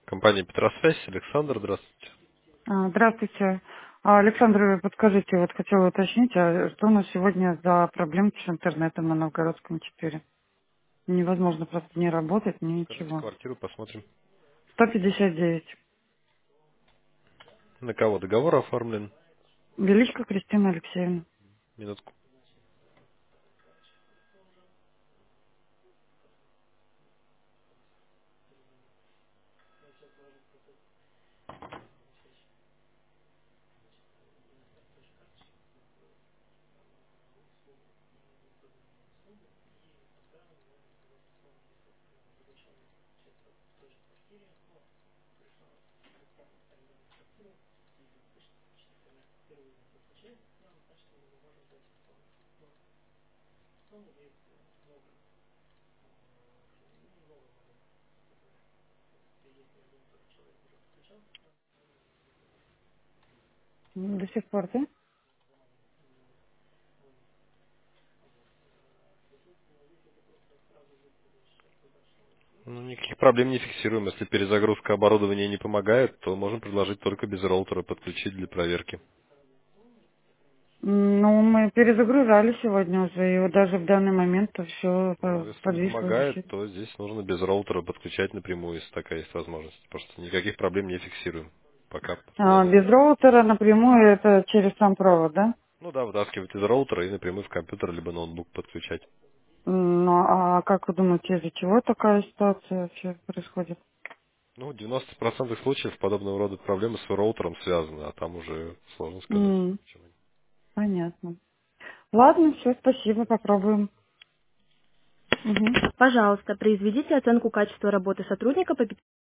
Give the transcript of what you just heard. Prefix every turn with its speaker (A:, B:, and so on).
A: Компания Петросвязь, Александр, здравствуйте.
B: Здравствуйте. Александр, подскажите, вот хотела уточнить, что у нас сегодня за проблемки с интернетом на Новгородском 4? Невозможно просто не работать, ни
A: Скажите
B: ничего.
A: квартиру, посмотрим.
B: 159.
A: На кого договор оформлен?
B: Величко Кристина Алексеевна.
A: Минутку.
B: До сих пор, да?
A: Ну, никаких проблем не фиксируем. Если перезагрузка оборудования не помогает, то можем предложить только без роутера подключить для проверки.
B: Ну, мы перезагружали сегодня уже, и вот даже в данный момент все
A: Ну, если не
B: подвисло,
A: помогает,
B: висит.
A: то здесь нужно без роутера подключать напрямую, если такая есть возможность. Просто никаких проблем не фиксируем. Пока после.
B: Без роутера напрямую это через сам провод, да?
A: Ну да, вытаскивать из роутера и напрямую в компьютер либо ноутбук подключать.
B: Ну, а как вы думаете, из-за чего такая ситуация вообще происходит?
A: Ну, в 90% случаев подобного рода проблемы с роутером связаны, а там уже сложно сказать.
B: М,
A: Почему.
B: Понятно. Ладно, все, спасибо, попробуем. Мгм.
C: Пожалуйста, произведите оценку качества работы сотрудника по